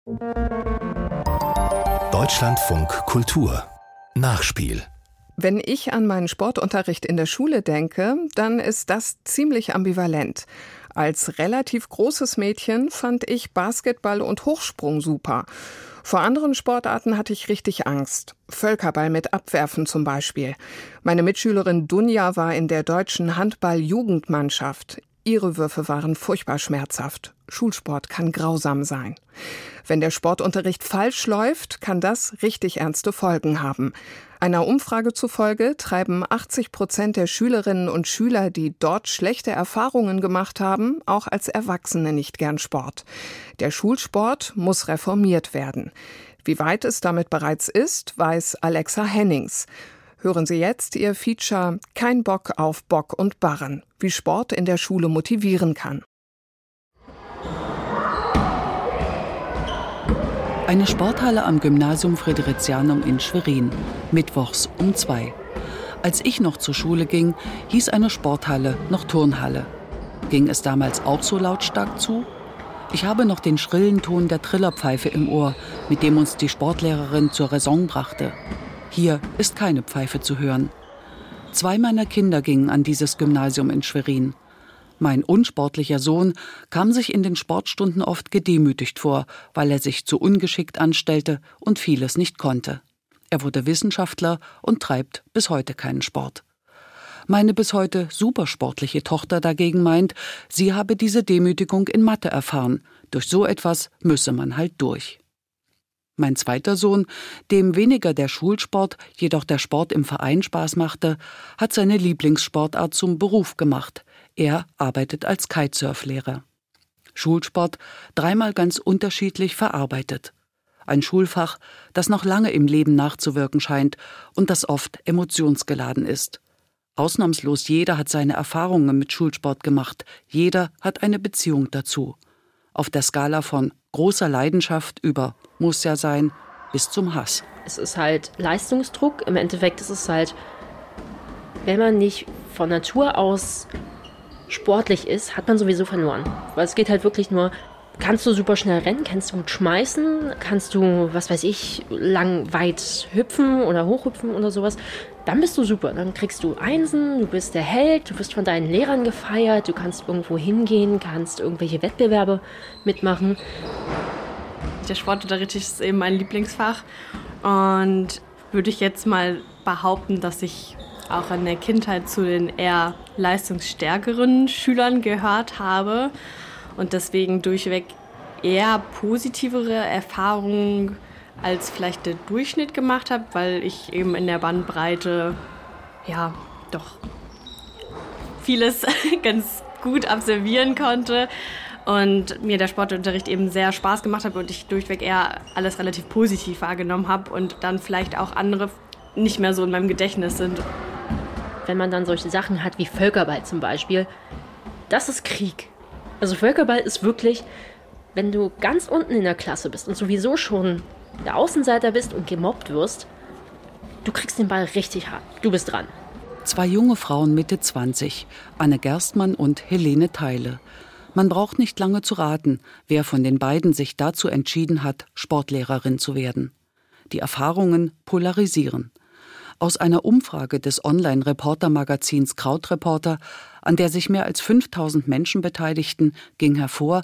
Deutschlandfunk Kultur Nachspiel. Wenn ich an meinen Sportunterricht in der Schule denke, dann ist das ziemlich ambivalent. Als relativ großes Mädchen fand ich Basketball und Hochsprung super. Vor anderen Sportarten hatte ich richtig Angst. Völkerball mit Abwerfen zum Beispiel. Meine Mitschülerin Dunja war in der deutschen Handball-Jugendmannschaft. Ihre Würfe waren furchtbar schmerzhaft. Schulsport kann grausam sein. Wenn der Sportunterricht falsch läuft, kann das richtig ernste Folgen haben. Einer Umfrage zufolge treiben 80% der Schülerinnen und Schüler, die dort schlechte Erfahrungen gemacht haben, auch als Erwachsene nicht gern Sport. Der Schulsport muss reformiert werden. Wie weit es damit bereits ist, weiß Alexa Hennings. Hören Sie jetzt ihr Feature Kein Bock auf Bock und Barren, wie Sport in der Schule motivieren kann. Eine Sporthalle am Gymnasium Fridericianum in Schwerin, mittwochs um 2. Als ich noch zur Schule ging, hieß eine Sporthalle noch Turnhalle. Ging es damals auch so lautstark zu? Ich habe noch den schrillen Ton der Trillerpfeife im Ohr, mit dem uns die Sportlehrerin zur Raison brachte. Hier ist keine Pfeife zu hören. 2 meiner Kinder gingen an dieses Gymnasium in Schwerin. Mein unsportlicher Sohn kam sich in den Sportstunden oft gedemütigt vor, weil er sich zu ungeschickt anstellte und vieles nicht konnte. Er wurde Wissenschaftler und treibt bis heute keinen Sport. Meine bis heute supersportliche Tochter dagegen meint, sie habe diese Demütigung in Mathe erfahren. Durch so etwas müsse man halt durch. Mein zweiter Sohn, dem weniger der Schulsport, jedoch der Sport im Verein Spaß machte, hat seine Lieblingssportart zum Beruf gemacht. Er arbeitet als Kitesurflehrer. Schulsport 3-mal ganz unterschiedlich verarbeitet. Ein Schulfach, das noch lange im Leben nachzuwirken scheint und das oft emotionsgeladen ist. Ausnahmslos jeder hat seine Erfahrungen mit Schulsport gemacht. Jeder hat eine Beziehung dazu. Auf der Skala von großer Leidenschaft über muss ja sein bis zum Hass. Es ist halt Leistungsdruck. Im Endeffekt ist es halt, wenn man nicht von Natur aus sportlich ist, hat man sowieso verloren. Weil es geht halt wirklich nur, kannst du super schnell rennen, kannst du gut schmeißen, kannst du, was weiß ich, lang weit hüpfen oder hochhüpfen oder sowas, dann bist du super. Dann kriegst du Einsen, du bist der Held, du wirst von deinen Lehrern gefeiert, du kannst irgendwo hingehen, kannst irgendwelche Wettbewerbe mitmachen. Der Sportunterricht ist eben mein Lieblingsfach und würde ich jetzt mal behaupten, dass ich auch in der Kindheit zu den eher leistungsstärkeren Schülern gehört habe und deswegen durchweg eher positivere Erfahrungen als vielleicht der Durchschnitt gemacht habe, weil ich eben in der Bandbreite ja doch vieles ganz gut absolvieren konnte und mir der Sportunterricht eben sehr Spaß gemacht hat und ich durchweg eher alles relativ positiv wahrgenommen habe und dann vielleicht auch andere nicht mehr so in meinem Gedächtnis sind. Wenn man dann solche Sachen hat wie Völkerball zum Beispiel, das ist Krieg. Also Völkerball ist wirklich, wenn du ganz unten in der Klasse bist und sowieso schon der Außenseiter bist und gemobbt wirst, du kriegst den Ball richtig hart. Du bist dran. 2 junge Frauen Mitte 20, Anne Gerstmann und Helene Theile. Man braucht nicht lange zu raten, wer von den beiden sich dazu entschieden hat, Sportlehrerin zu werden. Die Erfahrungen polarisieren. Aus einer Umfrage des Online-Reporter-Magazins Krautreporter, an der sich mehr als 5000 Menschen beteiligten, ging hervor,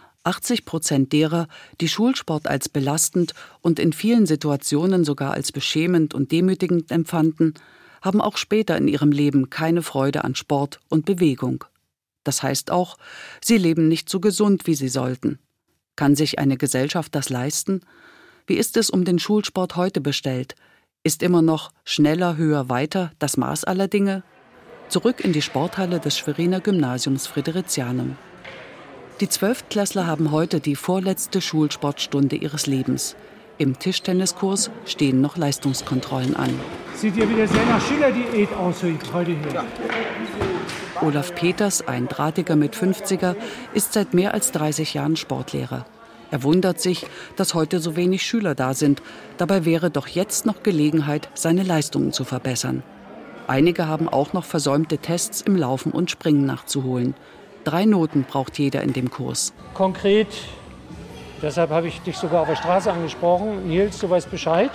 80% derer, die Schulsport als belastend und in vielen Situationen sogar als beschämend und demütigend empfanden, haben auch später in ihrem Leben keine Freude an Sport und Bewegung. Das heißt auch, sie leben nicht so gesund, wie sie sollten. Kann sich eine Gesellschaft das leisten? Wie ist es um den Schulsport heute bestellt? Ist immer noch schneller, höher, weiter das Maß aller Dinge? Zurück in die Sporthalle des Schweriner Gymnasiums Fridericianum. Die 12-Klässler haben heute die vorletzte Schulsportstunde ihres Lebens. Im Tischtenniskurs stehen noch Leistungskontrollen an. Sieht ja wieder sehr nach Schülerdiät aus heute hier. Ja. Olaf Peters, ein Drahtiger mit 50er, ist seit mehr als 30 Jahren Sportlehrer. Er wundert sich, dass heute so wenig Schüler da sind. Dabei wäre doch jetzt noch Gelegenheit, seine Leistungen zu verbessern. Einige haben auch noch versäumte Tests im Laufen und Springen nachzuholen. 3 Noten braucht jeder in dem Kurs. Konkret Deshalb habe ich dich sogar auf der Straße angesprochen. Nils, du weißt Bescheid.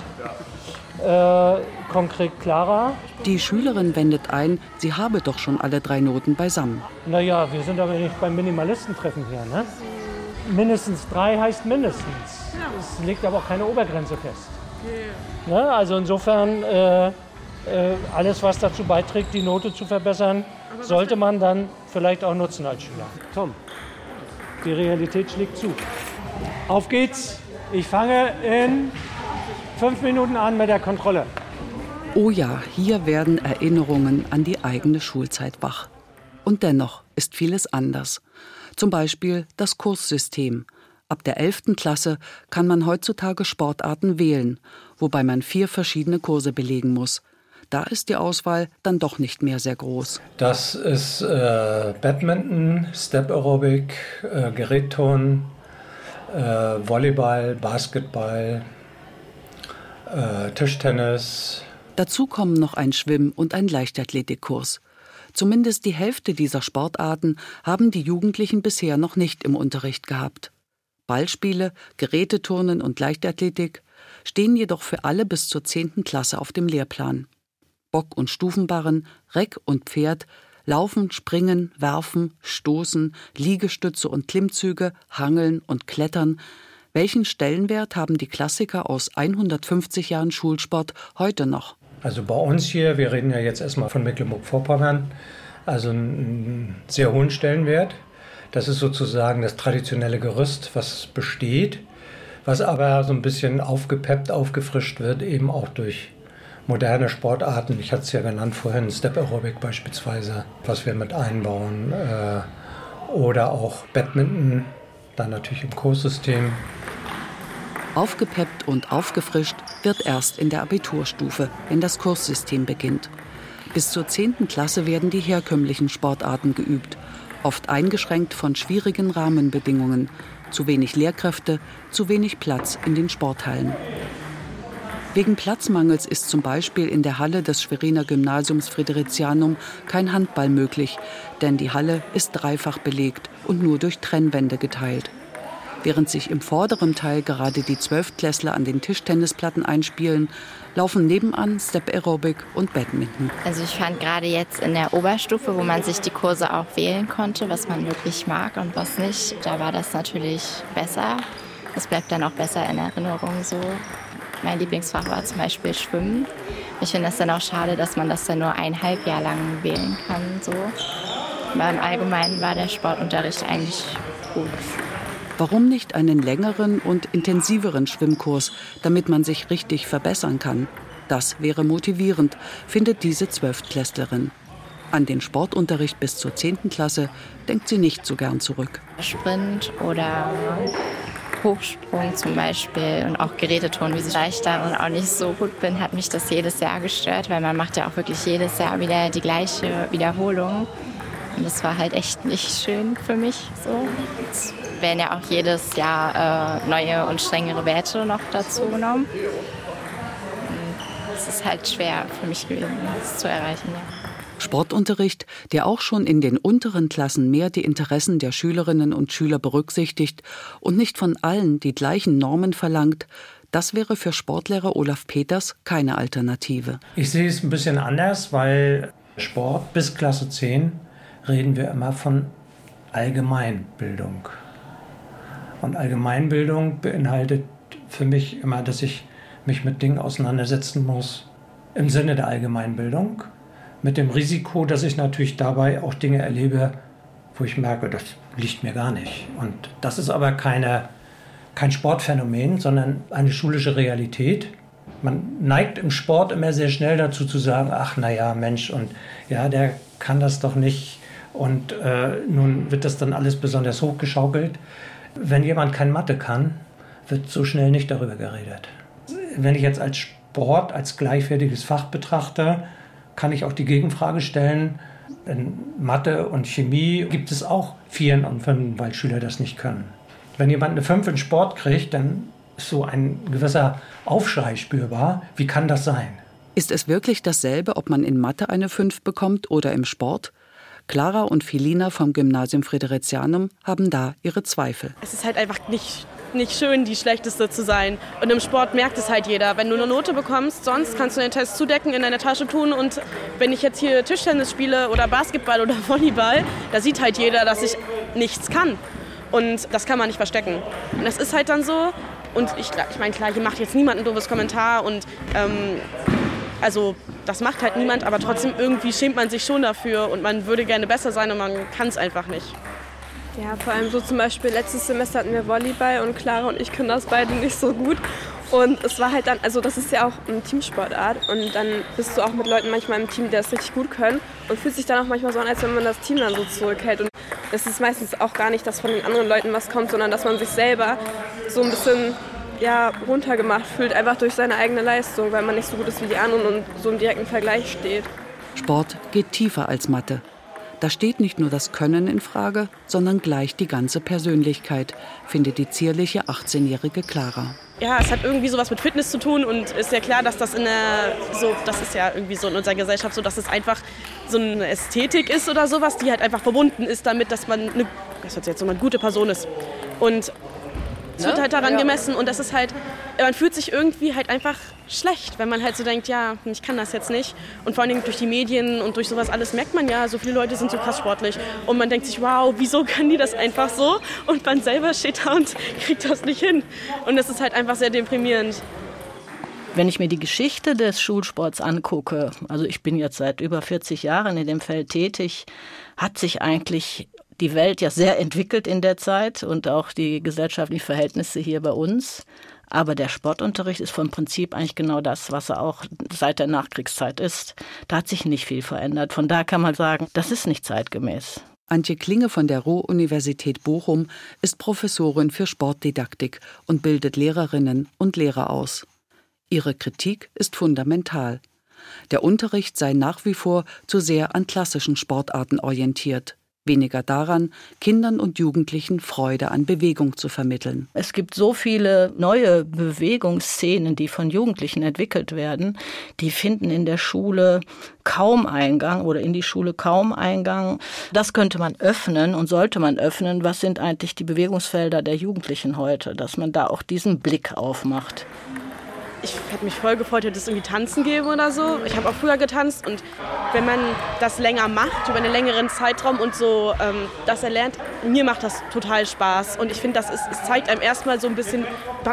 Konkret Clara. Die Schülerin wendet ein, sie habe doch schon alle 3 Noten beisammen. Naja, wir sind aber nicht beim Minimalistentreffen hier, ne? Mindestens 3 heißt mindestens. Es legt aber auch keine Obergrenze fest. Ne? Also insofern, alles, was dazu beiträgt, die Note zu verbessern, sollte man dann vielleicht auch nutzen als Schüler. Tom, die Realität schlägt zu. Auf geht's. Ich fange in 5 Minuten an mit der Kontrolle. Oh ja, hier werden Erinnerungen an die eigene Schulzeit wach. Und dennoch ist vieles anders. Zum Beispiel das Kurssystem. Ab der 11. Klasse kann man heutzutage Sportarten wählen, wobei man 4 verschiedene Kurse belegen muss. Da ist die Auswahl dann doch nicht mehr sehr groß. Das ist Badminton, Step Aerobic, Gerätturnen, Volleyball, Basketball, Tischtennis. Dazu kommen noch ein Schwimm- und ein Leichtathletikkurs. Zumindest die Hälfte dieser Sportarten haben die Jugendlichen bisher noch nicht im Unterricht gehabt. Ballspiele, Geräteturnen und Leichtathletik stehen jedoch für alle bis zur 10. Klasse auf dem Lehrplan. Bock- und Stufenbarren, Reck und Pferd, Laufen, Springen, Werfen, Stoßen, Liegestütze und Klimmzüge, Hangeln und Klettern. Welchen Stellenwert haben die Klassiker aus 150 Jahren Schulsport heute noch? Also bei uns hier, wir reden ja jetzt erstmal von Mecklenburg-Vorpommern, also einen sehr hohen Stellenwert. Das ist sozusagen das traditionelle Gerüst, was besteht, was aber so ein bisschen aufgepeppt, aufgefrischt wird, eben auch durch moderne Sportarten. Ich hatte es ja genannt vorhin, Step Aerobic beispielsweise, was wir mit einbauen. Oder auch Badminton, dann natürlich im Kurssystem. Aufgepeppt und aufgefrischt wird erst in der Abiturstufe, wenn das Kurssystem beginnt. Bis zur 10. Klasse werden die herkömmlichen Sportarten geübt, oft eingeschränkt von schwierigen Rahmenbedingungen. Zu wenig Lehrkräfte, zu wenig Platz in den Sporthallen. Wegen Platzmangels ist zum Beispiel in der Halle des Schweriner Gymnasiums Friderizianum kein Handball möglich, denn die Halle ist dreifach belegt und nur durch Trennwände geteilt. Während sich im vorderen Teil gerade die 12-Klässler an den Tischtennisplatten einspielen, laufen nebenan Step Aerobic und Badminton. Also ich fand gerade jetzt in der Oberstufe, wo man sich die Kurse auch wählen konnte, was man wirklich mag und was nicht, da war das natürlich besser. Das bleibt dann auch besser in Erinnerung so. Mein Lieblingsfach war zum Beispiel Schwimmen. Ich finde das dann auch schade, dass man das dann nur 1,5 Jahr lang wählen kann. So. Aber im Allgemeinen war der Sportunterricht eigentlich gut. Warum nicht einen längeren und intensiveren Schwimmkurs, damit man sich richtig verbessern kann? Das wäre motivierend, findet diese 12-Klässlerin. An den Sportunterricht bis zur 10. Klasse denkt sie nicht so gern zurück. Sprint oder Hochsprung zum Beispiel und auch Geräteturnen, wie ich darin auch nicht so gut bin, hat mich das jedes Jahr gestört, weil man macht ja auch wirklich jedes Jahr wieder die gleiche Wiederholung. Und das war halt echt nicht schön für mich. So. Es werden ja auch jedes Jahr neue und strengere Werte noch dazu genommen. Es ist halt schwer für mich gewesen, das zu erreichen. Ja. Sportunterricht, der auch schon in den unteren Klassen mehr die Interessen der Schülerinnen und Schüler berücksichtigt und nicht von allen die gleichen Normen verlangt, das wäre für Sportlehrer Olaf Peters keine Alternative. Ich sehe es ein bisschen anders, weil Sport bis Klasse 10 reden wir immer von Allgemeinbildung. Und Allgemeinbildung beinhaltet für mich immer, dass ich mich mit Dingen auseinandersetzen muss im Sinne der Allgemeinbildung. Mit dem Risiko, dass ich natürlich dabei auch Dinge erlebe, wo ich merke, das liegt mir gar nicht. Und das ist aber kein Sportphänomen, sondern eine schulische Realität. Man neigt im Sport immer sehr schnell dazu zu sagen, ach naja, Mensch, und ja, der kann das doch nicht. Und nun wird das dann alles besonders hochgeschaukelt. Wenn jemand kein Mathe kann, wird so schnell nicht darüber geredet. Wenn ich jetzt als Sport, als gleichwertiges Fach betrachte, kann ich auch die Gegenfrage stellen, in Mathe und Chemie gibt es auch 4 und 5, weil Schüler das nicht können. Wenn jemand eine 5 in Sport kriegt, dann ist so ein gewisser Aufschrei spürbar. Wie kann das sein? Ist es wirklich dasselbe, ob man in Mathe eine 5 bekommt oder im Sport? Clara und Filina vom Gymnasium Friderizianum haben da ihre Zweifel. Es ist halt einfach nicht halt nicht schön, die Schlechteste zu sein. Und im Sport merkt es halt jeder. Wenn du eine Note bekommst, sonst kannst du den Test zudecken, in deine Tasche tun. Und wenn ich jetzt hier Tischtennis spiele oder Basketball oder Volleyball, da sieht halt jeder, dass ich nichts kann. Und das kann man nicht verstecken. Und das ist halt dann so. Und ich meine, klar, hier macht jetzt niemand ein doofes Kommentar. Und also das macht halt niemand. Aber trotzdem irgendwie schämt man sich schon dafür. Und man würde gerne besser sein und man kann es einfach nicht. Ja, vor allem so zum Beispiel letztes Semester hatten wir Volleyball und Clara und ich können das beide nicht so gut. Und es war halt dann, also das ist ja auch eine Teamsportart und dann bist du auch mit Leuten manchmal im Team, die das richtig gut können und fühlt sich dann auch manchmal so an, als wenn man das Team dann so zurückhält. Und es ist meistens auch gar nicht, dass von den anderen Leuten was kommt, sondern dass man sich selber so ein bisschen runtergemacht fühlt, einfach durch seine eigene Leistung, weil man nicht so gut ist wie die anderen und so im direkten Vergleich steht. Sport geht tiefer als Mathe. Da steht nicht nur das Können in Frage, sondern gleich die ganze Persönlichkeit, findet die zierliche 18-jährige Clara. Ja, es hat irgendwie sowas mit Fitness zu tun und ist ja klar, dass das das ist ja irgendwie so in unserer Gesellschaft so, dass es einfach so eine Ästhetik ist oder sowas, die halt einfach verbunden ist damit, dass man eine gute Person ist. Und es wird halt daran gemessen und das ist halt, man fühlt sich irgendwie halt einfach schlecht, wenn man halt so denkt, ja, ich kann das jetzt nicht. Und vor allen Dingen durch die Medien und durch sowas alles merkt man ja, so viele Leute sind so krass sportlich. Und man denkt sich, wow, wieso kann die das einfach so? Und man selber steht da und kriegt das nicht hin. Und das ist halt einfach sehr deprimierend. Wenn ich mir die Geschichte des Schulsports angucke, also ich bin jetzt seit über 40 Jahren in dem Feld tätig, hat sich eigentlich die Welt ja sehr entwickelt in der Zeit und auch die gesellschaftlichen Verhältnisse hier bei uns. Aber der Sportunterricht ist vom Prinzip eigentlich genau das, was er auch seit der Nachkriegszeit ist. Da hat sich nicht viel verändert. Von daher kann man sagen, das ist nicht zeitgemäß. Antje Klinge von der Ruhr-Universität Bochum ist Professorin für Sportdidaktik und bildet Lehrerinnen und Lehrer aus. Ihre Kritik ist fundamental. Der Unterricht sei nach wie vor zu sehr an klassischen Sportarten orientiert. Weniger daran, Kindern und Jugendlichen Freude an Bewegung zu vermitteln. Es gibt so viele neue Bewegungsszenen, die von Jugendlichen entwickelt werden, die finden in der Schule kaum Eingang oder in die Schule kaum Eingang. Das könnte man öffnen und sollte man öffnen. Was sind eigentlich die Bewegungsfelder der Jugendlichen heute, dass man da auch diesen Blick aufmacht? Ich hätte mich voll gefreut, hätte es irgendwie Tanzen geben oder so. Ich habe auch früher getanzt und wenn man das länger macht, über einen längeren Zeitraum und so das erlernt, mir macht das total Spaß. Und ich finde, es zeigt einem erstmal so ein bisschen,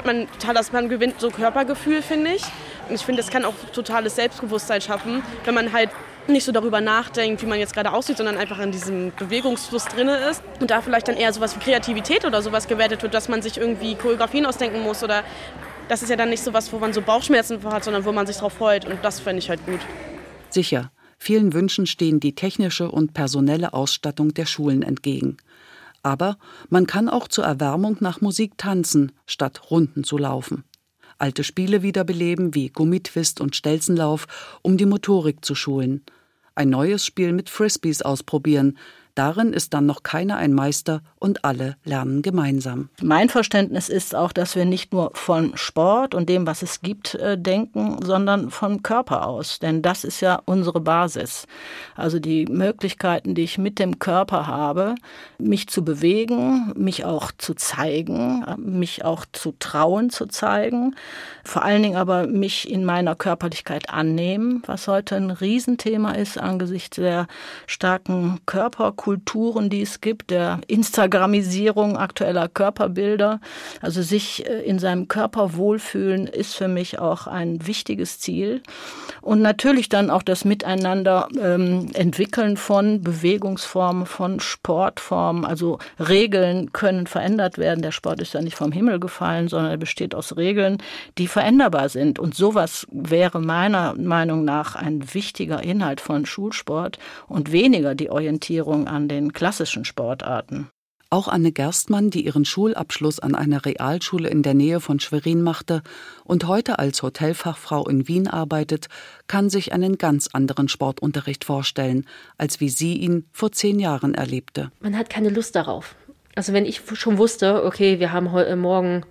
man gewinnt so Körpergefühl, finde ich. Und ich finde, es kann auch totales Selbstbewusstsein schaffen, wenn man halt nicht so darüber nachdenkt, wie man jetzt gerade aussieht, sondern einfach in diesem Bewegungsfluss drin ist. Und da vielleicht dann eher sowas wie Kreativität oder sowas gewertet wird, dass man sich irgendwie Choreografien ausdenken muss oder das ist ja dann nicht so was, wo man so Bauchschmerzen vor hat, sondern wo man sich drauf freut. Und das fände ich halt gut. Sicher, vielen Wünschen stehen die technische und personelle Ausstattung der Schulen entgegen. Aber man kann auch zur Erwärmung nach Musik tanzen, statt Runden zu laufen. Alte Spiele wiederbeleben wie Gummitwist und Stelzenlauf, um die Motorik zu schulen. Ein neues Spiel mit Frisbees ausprobieren. Darin ist dann noch keiner ein Meister und alle lernen gemeinsam. Mein Verständnis ist auch, dass wir nicht nur von Sport und dem, was es gibt, denken, sondern vom Körper aus. Denn das ist ja unsere Basis. Also die Möglichkeiten, die ich mit dem Körper habe, mich zu bewegen, mich auch zu zeigen, mich auch zu trauen zu zeigen. Vor allen Dingen aber mich in meiner Körperlichkeit annehmen, was heute ein Riesenthema ist angesichts der starken Körperkulturen, die es gibt, der Instagramisierung aktueller Körperbilder. Also sich in seinem Körper wohlfühlen ist für mich auch ein wichtiges Ziel. Und natürlich dann auch das Miteinander entwickeln von Bewegungsformen, von Sportformen. Also Regeln können verändert werden. Der Sport ist ja nicht vom Himmel gefallen, sondern er besteht aus Regeln, die veränderbar sind. Und sowas wäre meiner Meinung nach ein wichtiger Inhalt von Schulsport und weniger die Orientierung an den klassischen Sportarten. Auch Anne Gerstmann, die ihren Schulabschluss an einer Realschule in der Nähe von Schwerin machte und heute als Hotelfachfrau in Wien arbeitet, kann sich einen ganz anderen Sportunterricht vorstellen, als wie sie ihn vor 10 Jahren erlebte. Man hat keine Lust darauf. Also wenn ich schon wusste, okay, wir haben heute morgen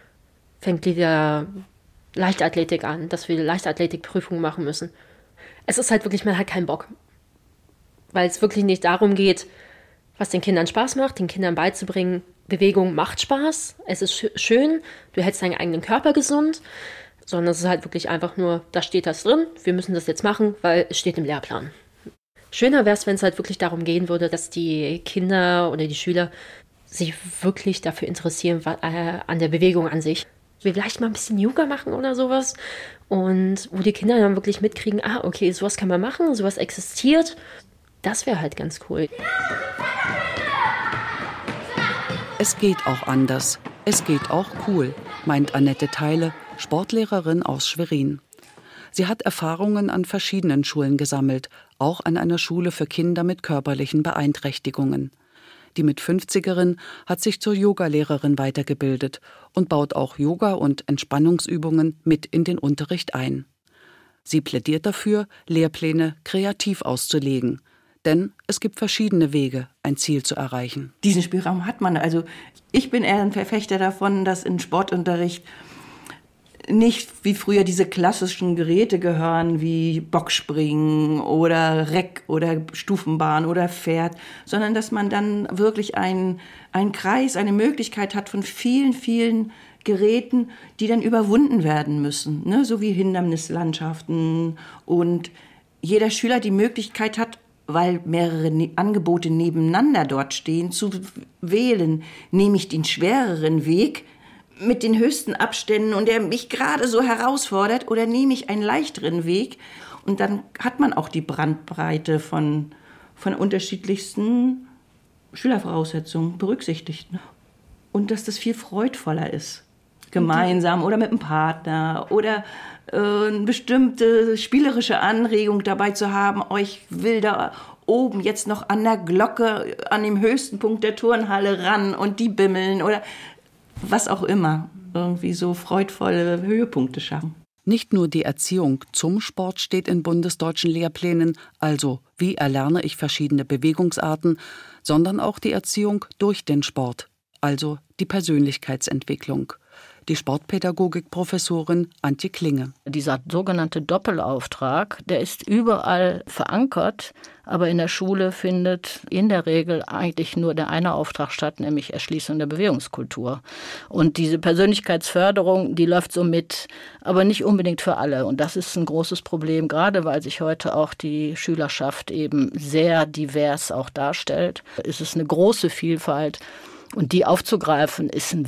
fängt wieder Leichtathletik an, dass wir Leichtathletikprüfungen machen müssen. Es ist halt wirklich, man hat keinen Bock. Weil es wirklich nicht darum geht, was den Kindern Spaß macht, den Kindern beizubringen, Bewegung macht Spaß, es ist schön, du hältst deinen eigenen Körper gesund, sondern es ist halt wirklich einfach nur, da steht das drin, wir müssen das jetzt machen, weil es steht im Lehrplan. Schöner wäre es, wenn es halt wirklich darum gehen würde, dass die Kinder oder die Schüler sich wirklich dafür interessieren, an der Bewegung an sich. Wir vielleicht mal ein bisschen Yoga machen oder sowas und wo die Kinder dann wirklich mitkriegen, okay, sowas kann man machen, sowas existiert. Das wäre halt ganz cool. Es geht auch anders. Es geht auch cool, meint Annette Theile, Sportlehrerin aus Schwerin. Sie hat Erfahrungen an verschiedenen Schulen gesammelt, auch an einer Schule für Kinder mit körperlichen Beeinträchtigungen. Die mit 50erin hat sich zur Yogalehrerin weitergebildet und baut auch Yoga- und Entspannungsübungen mit in den Unterricht ein. Sie plädiert dafür, Lehrpläne kreativ auszulegen. Denn es gibt verschiedene Wege, ein Ziel zu erreichen. Diesen Spielraum hat man. Also ich bin eher ein Verfechter davon, dass in Sportunterricht nicht wie früher diese klassischen Geräte gehören, wie Boxspringen oder Reck oder Stufenbahn oder Pferd, sondern dass man dann wirklich einen Kreis, eine Möglichkeit hat von vielen, vielen Geräten, die dann überwunden werden müssen, ne? So wie Hindernislandschaften und jeder Schüler die Möglichkeit hat, weil mehrere Angebote nebeneinander dort stehen, zu wählen, nehme ich den schwereren Weg mit den höchsten Abständen und der mich gerade so herausfordert oder nehme ich einen leichteren Weg und dann hat man auch die Bandbreite von unterschiedlichsten Schülervoraussetzungen berücksichtigt. Und dass das viel freudvoller ist, gemeinsam oder mit einem Partner oder eine bestimmte spielerische Anregung dabei zu haben, ich will da oben jetzt noch an der Glocke an dem höchsten Punkt der Turnhalle ran und die bimmeln oder was auch immer, irgendwie so freudvolle Höhepunkte schaffen. Nicht nur die Erziehung zum Sport steht in bundesdeutschen Lehrplänen, also wie erlerne ich verschiedene Bewegungsarten, sondern auch die Erziehung durch den Sport, also die Persönlichkeitsentwicklung. Die Sportpädagogik-Professorin Antje Klinge. Dieser sogenannte Doppelauftrag, der ist überall verankert, aber in der Schule findet in der Regel eigentlich nur der eine Auftrag statt, nämlich Erschließung der Bewegungskultur. Und diese Persönlichkeitsförderung, die läuft so mit, aber nicht unbedingt für alle. Und das ist ein großes Problem, gerade weil sich heute auch die Schülerschaft eben sehr divers auch darstellt. Es ist eine große Vielfalt und die aufzugreifen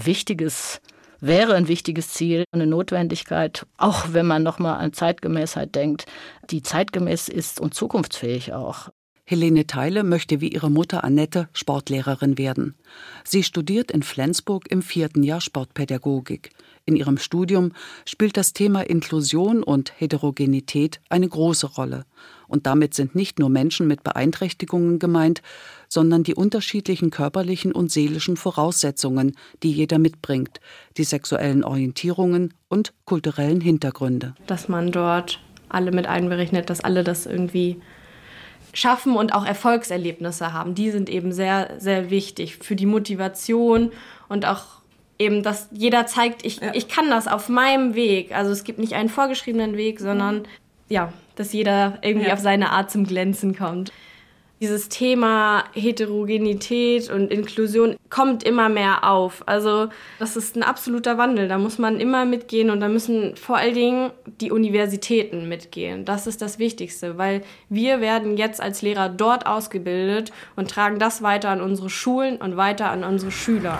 wäre ein wichtiges Ziel, eine Notwendigkeit, auch wenn man nochmal an Zeitgemäßheit denkt, die zeitgemäß ist und zukunftsfähig auch. Helene Theile möchte wie ihre Mutter Annette Sportlehrerin werden. Sie studiert in Flensburg im 4. Jahr Sportpädagogik. In ihrem Studium spielt das Thema Inklusion und Heterogenität eine große Rolle. Und damit sind nicht nur Menschen mit Beeinträchtigungen gemeint, sondern die unterschiedlichen körperlichen und seelischen Voraussetzungen, die jeder mitbringt, die sexuellen Orientierungen und kulturellen Hintergründe. Dass man dort alle mit einberechnet, dass alle das irgendwie schaffen und auch Erfolgserlebnisse haben. Die sind eben sehr, sehr wichtig für die Motivation und auch eben, dass jeder zeigt, ich kann das auf meinem Weg. Also es gibt nicht einen vorgeschriebenen Weg, sondern dass jeder irgendwie auf seine Art zum Glänzen kommt. Dieses Thema Heterogenität und Inklusion kommt immer mehr auf. Also das ist ein absoluter Wandel. Da muss man immer mitgehen und da müssen vor allen Dingen die Universitäten mitgehen. Das ist das Wichtigste, weil wir werden jetzt als Lehrer dort ausgebildet und tragen das weiter an unsere Schulen und weiter an unsere Schüler.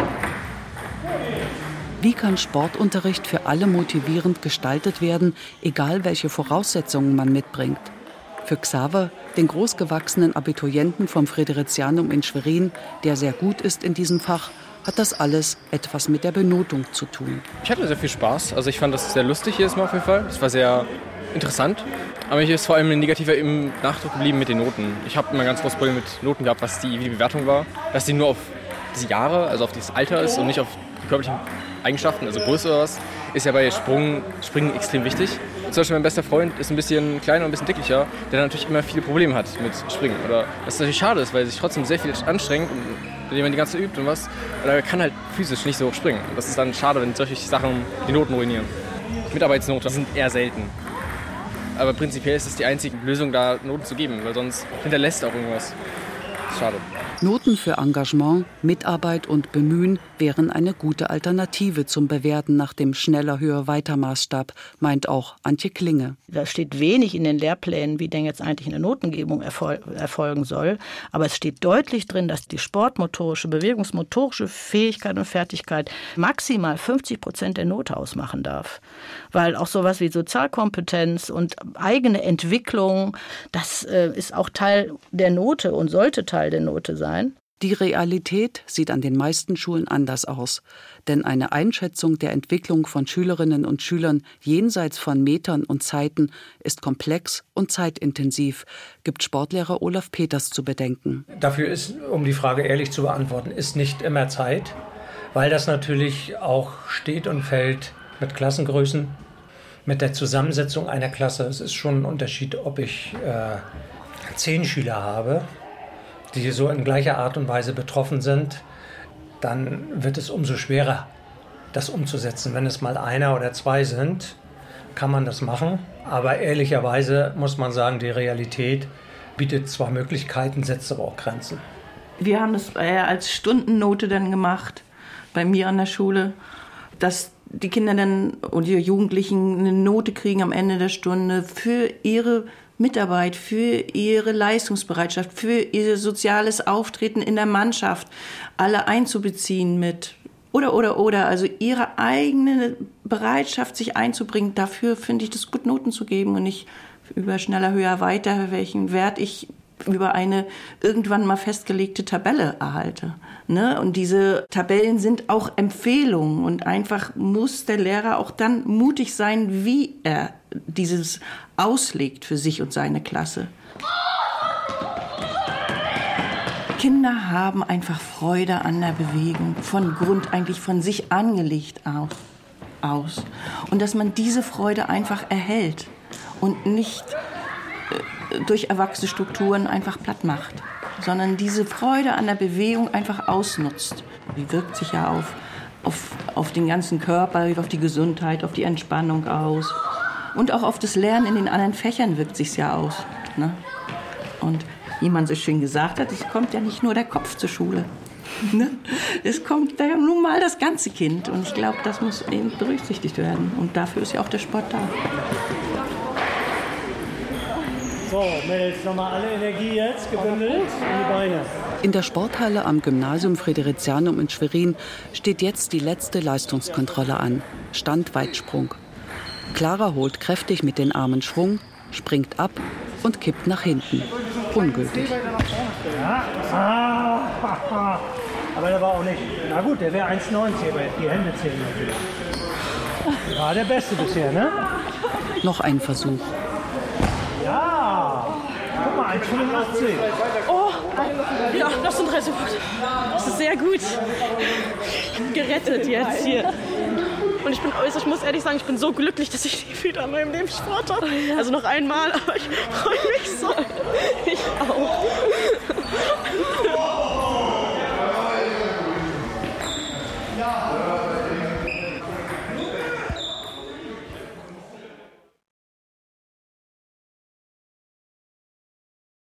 Wie kann Sportunterricht für alle motivierend gestaltet werden, egal welche Voraussetzungen man mitbringt? Für Xaver, den großgewachsenen Abiturienten vom Friderizianum in Schwerin, der sehr gut ist in diesem Fach, hat das alles etwas mit der Benotung zu tun. Ich hatte sehr viel Spaß. Also ich fand das sehr lustig jedes Mal auf jeden Fall. Es war sehr interessant. Aber mir ist vor allem negativer im Nachdruck geblieben mit den Noten. Ich habe immer ein ganz großes Problem mit Noten gehabt, wie die Bewertung war. Dass die nur auf diese Jahre, also auf dieses Alter ist und nicht auf die körperlichen Eigenschaften, also Größe oder was, ist ja bei Springen extrem wichtig. Zum Beispiel mein bester Freund ist ein bisschen kleiner und ein bisschen dicklicher, der dann natürlich immer viele Probleme hat mit Springen. Oder was natürlich schade ist, weil er sich trotzdem sehr viel anstrengt, indem man die ganze Zeit übt und was. Oder er kann halt physisch nicht so hoch springen. Und das ist dann schade, wenn solche Sachen die Noten ruinieren. Mitarbeitsnoten sind eher selten. Aber prinzipiell ist es die einzige Lösung, da Noten zu geben, weil sonst hinterlässt auch irgendwas. Das ist schade. Noten für Engagement, Mitarbeit und Bemühen wären eine gute Alternative zum Bewerten nach dem schneller, höher, weiter Maßstab, meint auch Antje Klinge. Da steht wenig in den Lehrplänen, wie denn jetzt eigentlich eine Notengebung erfolgen soll. Aber es steht deutlich drin, dass die sportmotorische, bewegungsmotorische Fähigkeit und Fertigkeit maximal 50% der Note ausmachen darf. Weil auch sowas wie Sozialkompetenz und eigene Entwicklung, das ist auch Teil der Note und sollte Teil der Note sein. Die Realität sieht an den meisten Schulen anders aus. Denn eine Einschätzung der Entwicklung von Schülerinnen und Schülern jenseits von Metern und Zeiten ist komplex und zeitintensiv, gibt Sportlehrer Olaf Peters zu bedenken. Dafür ist, um die Frage ehrlich zu beantworten, ist nicht immer Zeit, weil das natürlich auch steht und fällt mit Klassengrößen, mit der Zusammensetzung einer Klasse. Es ist schon ein Unterschied, ob ich 10 Schüler habe, die so in gleicher Art und Weise betroffen sind, dann wird es umso schwerer, das umzusetzen. Wenn es mal 1 oder 2 sind, kann man das machen. Aber ehrlicherweise muss man sagen, die Realität bietet zwar Möglichkeiten, setzt aber auch Grenzen. Wir haben das als Stundennote dann gemacht, bei mir an der Schule, dass die Kinder dann und die Jugendlichen eine Note kriegen am Ende der Stunde für ihre Mitarbeit, für ihre Leistungsbereitschaft, für ihr soziales Auftreten in der Mannschaft, alle einzubeziehen mit oder, also ihre eigene Bereitschaft, sich einzubringen. Dafür finde ich das gut, Noten zu geben und nicht über schneller, höher, weiter, welchen Wert ich über eine irgendwann mal festgelegte Tabelle erhalte. Ne? Und diese Tabellen sind auch Empfehlungen und einfach muss der Lehrer auch dann mutig sein, wie er dieses auslegt für sich und seine Klasse. Kinder haben einfach Freude an der Bewegung, von Grund eigentlich von sich angelegt aus. Und dass man diese Freude einfach erhält und nicht durch erwachsene Strukturen einfach platt macht, sondern diese Freude an der Bewegung einfach ausnutzt. Die wirkt sich ja auf den ganzen Körper, auf die Gesundheit, auf die Entspannung aus. Und auch auf das Lernen in den anderen Fächern wirkt sich's ja aus. Ne? Und wie man so schön gesagt hat, es kommt ja nicht nur der Kopf zur Schule. Ne? Es kommt ja nun mal das ganze Kind. Und ich glaube, das muss eben berücksichtigt werden. Und dafür ist ja auch der Sport da. So, Mädels, nochmal alle Energie jetzt gebündelt in die Beine. In der Sporthalle am Gymnasium Fridericianum in Schwerin steht jetzt die letzte Leistungskontrolle an. Standweitsprung. Clara holt kräftig mit den Armen Schwung, springt ab und kippt nach hinten. Ungültig. Ja. Aber der war auch nicht. Na gut, der wäre 1,90, aber die Hände zählen natürlich. War der Beste bisher, ne? Noch ein Versuch. Ja! Guck mal, 1,85. Oh, ja, noch so ein 3 Sekunden. Das ist sehr gut. Gerettet jetzt hier. Und ich muss ehrlich sagen, ich bin so glücklich, dass ich nie wieder in meinem Leben Sport habe. Also noch einmal, aber ich freue mich so. Ich auch. Ja.